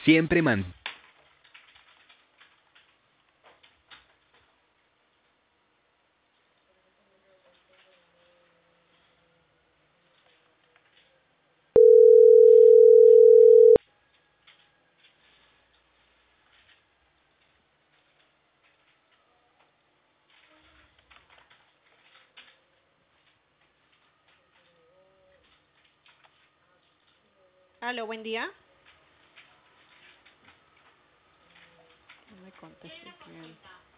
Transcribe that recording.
Siempre man. Aló, buen día. No me contesta el cliente.